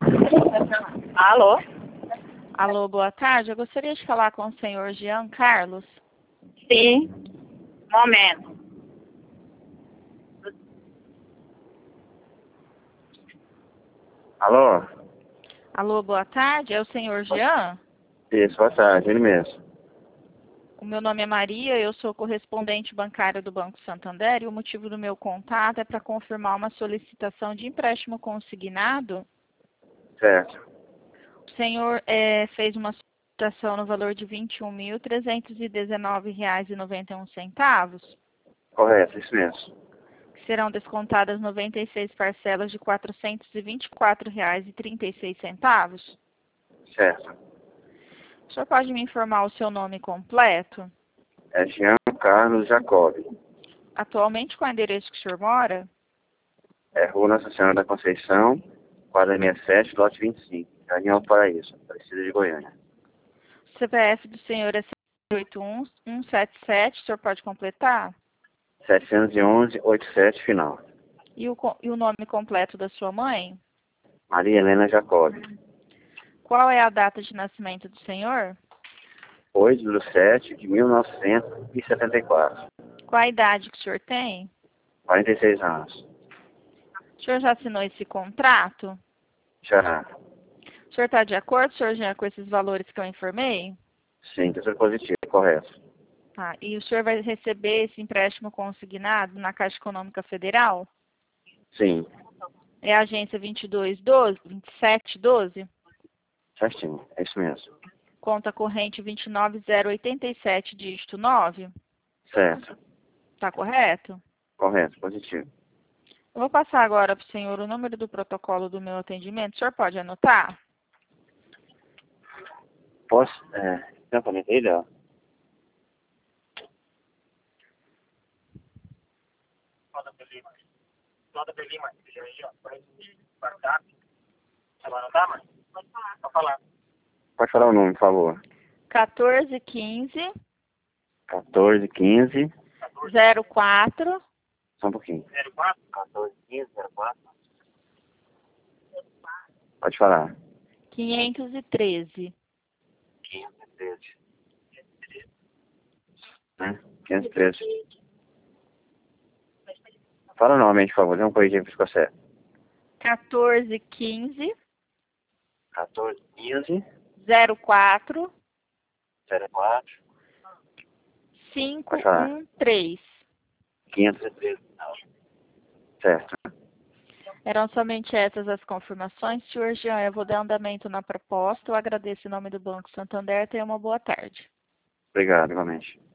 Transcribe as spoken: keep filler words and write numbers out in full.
Alô? Alô, boa tarde. Eu gostaria de falar com o senhor Jean Carlos. Sim. Momento. Alô? Alô, boa tarde. É o senhor Jean? Isso, boa tarde, ele mesmo. O meu nome é Maria, eu sou correspondente bancária do Banco Santander e o motivo do meu contato é para confirmar uma solicitação de empréstimo consignado. Certo. O senhor eh, fez uma solicitação no valor de vinte e um mil trezentos e dezenove reais e noventa e um centavos, Correto, isso mesmo. que serão descontadas noventa e seis parcelas de quatrocentos e vinte e quatro reais e trinta e seis centavos. Certo. O senhor pode me informar o seu nome completo? É Jean Carlos Jacobi. Atualmente, qual é o endereço que o senhor mora? É Rua Nossa Senhora da Conceição, quadra sessenta e sete, lote vinte e cinco, Jardim Alto Paraíso, Aparecida de Goiânia. O C P F do senhor é sete oito um, um sete sete, o senhor pode completar? setecentos e onze, oitenta e sete, final. E o, co- e o nome completo da sua mãe? Maria Helena Jacobi. Qual é a data de nascimento do senhor? oito de sete de mil novecentos e setenta e quatro. Qual a idade que o senhor tem? quarenta e seis anos. O senhor já assinou esse contrato? Já. O senhor está de acordo, senhor Jean, com esses valores que eu informei? Sim, tudo positivo, correto. Tá. E o senhor vai receber esse empréstimo consignado na Caixa Econômica Federal? Sim, É a agência vinte e dois doze, vinte e sete doze? certinho, é isso mesmo. Conta corrente vinte e nove zero oitenta e sete, dígito nove? Certo, Tá correto? correto, positivo. Eu vou passar agora para o senhor o número do protocolo do meu atendimento. O senhor pode anotar? Posso? É, tem a caneta aí, Léo? Roda Belima. Roda Belima. Aí, ó. Faz o WhatsApp. Você vai anotar, mãe? Pode falar. Pode falar. Pode falar o nome, por favor. quatorze quinze quatorze, quinze, zero quatro só um pouquinho. zero quatro? quatorze, quinze, zero quatro. Pode falar. quinhentos e treze. quinze, treze. Né? quinhentos e treze. Fala o nome aí, por favor, dê um corrigir que ficou certo. quatorze quinze quatorze, quinze, zero quatro zero quatro, cinco Pode falar. um três. quinhentos e treze. Certo. Eram somente essas as confirmações. Senhor Jean, eu vou dar andamento na proposta. Eu agradeço em nome do Banco Santander. Tenha uma boa tarde. Obrigado, igualmente.